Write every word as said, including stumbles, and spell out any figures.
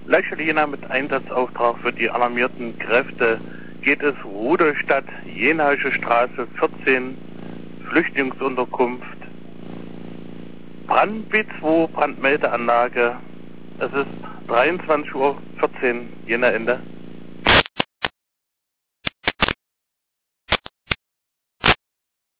Leichel Jena mit Einsatzauftrag für die alarmierten Kräfte geht es Rudolstadt, Jenaische Straße vierzehn, Flüchtlingsunterkunft, Brand B zwei, Brandmeldeanlage. Es ist dreiundzwanzig Uhr vierzehn, Jena Ende.